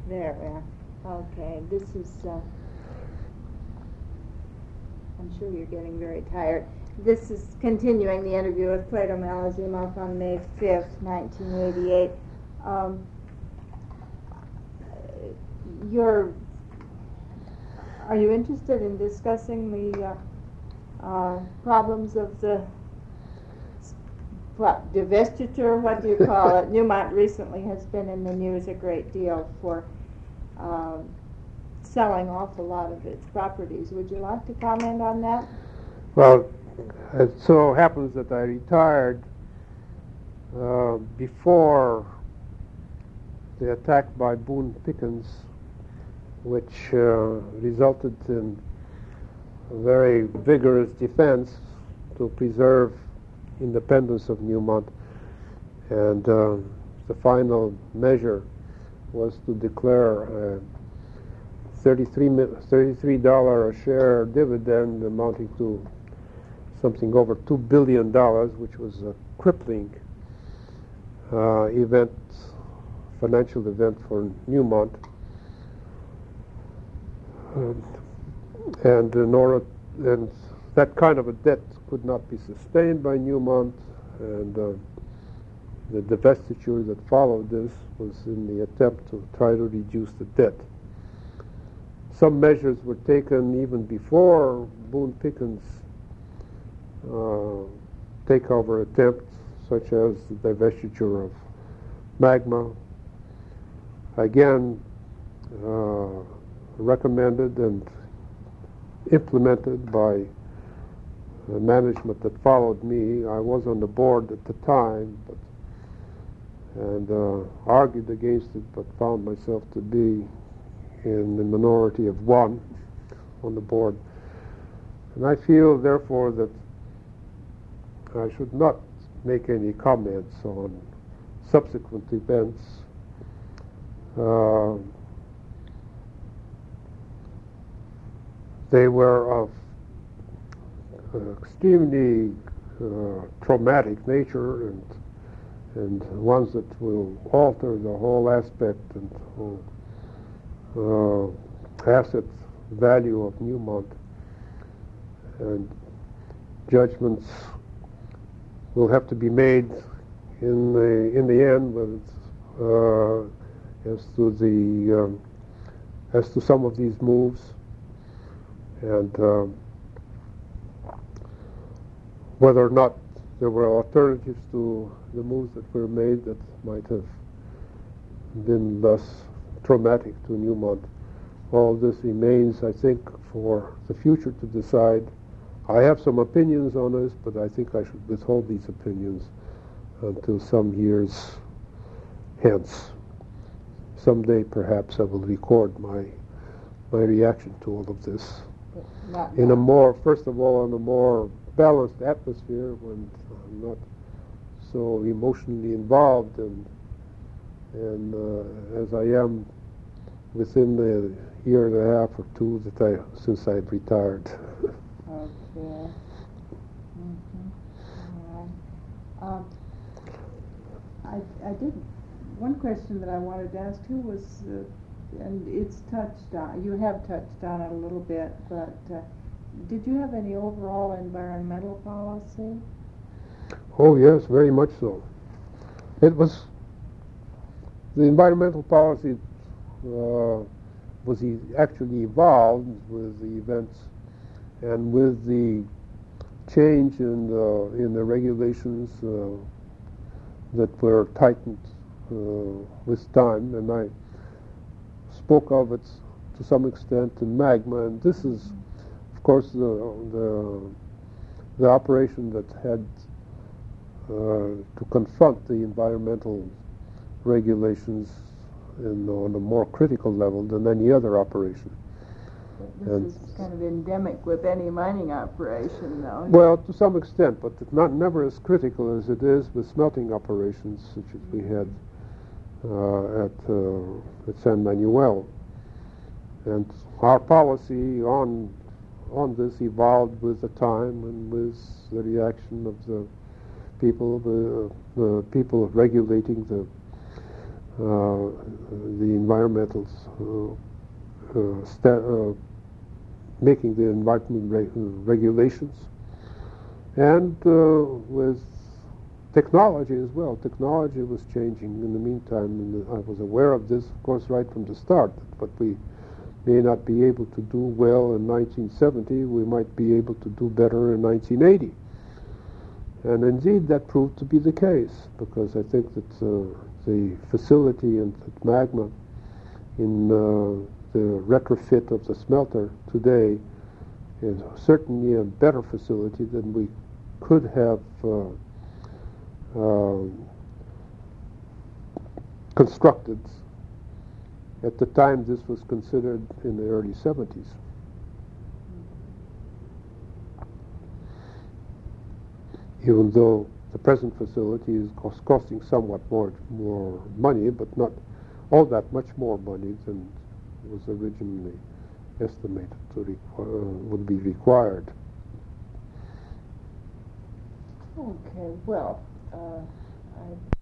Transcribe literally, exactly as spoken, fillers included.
There, yeah. Okay, this is, uh, I'm sure you're getting very tired. This is continuing the interview with Plato Malazimov on May fifth, nineteen eighty-eight. Um, you're, are you interested in discussing the uh, uh, problems of the what, divestiture, what do you call it? Newmont recently has been in the news a great deal for um, selling off a lot of its properties. Would you like to comment on that? Well, it so happens that I retired uh, before the attack by Boone Pickens, which uh, resulted in a very vigorous defense to preserve independence of Newmont, and uh, the final measure was to declare a thirty-three dollars a share dividend amounting to something over two billion dollars, which was a crippling uh, event, financial event for Newmont. And, and in order, and that kind of a debt could not be sustained by Newmont, and uh, the divestiture that followed this was in the attempt to try to reduce the debt. Some measures were taken even before Boone Pickens' uh, takeover attempt, such as the divestiture of Magma, again uh, recommended and implemented by the management that followed me. I was on the board at the time, but and uh, argued against it, but found myself to be in the minority of one on the board. And I feel, therefore, that I should not make any comments on subsequent events. Uh, they were of uh, extremely uh, traumatic nature, and and ones that will alter the whole aspect and whole, uh, asset value of Newmont. And judgments will have to be made in the in the end, with uh, as to the um, as to some of these moves, and uh, whether or not there were alternatives to the moves that were made that might have been less traumatic to Newmont. All this remains, I think, for the future to decide. I have some opinions on this, but I think I should withhold these opinions until some years hence. Someday, perhaps, I will record my my reaction to all of this in a more, first of all, in a more balanced atmosphere, when I'm not so emotionally involved and and uh, as I am within the year and a half or two that I since I've retired. Okay. Mm-hmm. All right. Um, I I did one question that I wanted to ask you was, uh, and it's touched on. You have touched on it a little bit, but uh, did you have any overall environmental policy? Oh yes, very much so. It was the environmental policy uh, was e- actually evolved with the events and with the change in the in the regulations uh, that were tightened uh, with time, and I spoke of it to some extent in Magma, and this is, of course, the the, the operation that had uh, to confront the environmental regulations in, on a more critical level than any other operation. This And is kind of endemic with any mining operation, though. well, to some extent, but it's not never as critical as it is with smelting operations, such as we had uh, at uh, at San Manuel. And our policy on on this evolved with the time and with the reaction of the people, the, the people regulating the uh, the environmental uh, uh, sta- uh, making the environment re- regulations, and uh, with technology as well. Technology was changing in the meantime, and I was aware of this, of course, right from the start. But we may not be able to do well in nineteen seventy, we might be able to do better in nineteen eighty. And indeed, that proved to be the case, because I think that uh, the facility in at Magma, in uh, the retrofit of the smelter today, is certainly a better facility than we could have uh, uh, constructed at the time this was considered in the early seventies. Even though the present facility is cost costing somewhat more more money, but not all that much more money than was originally estimated to requ- uh, would be required. Okay, well, uh, I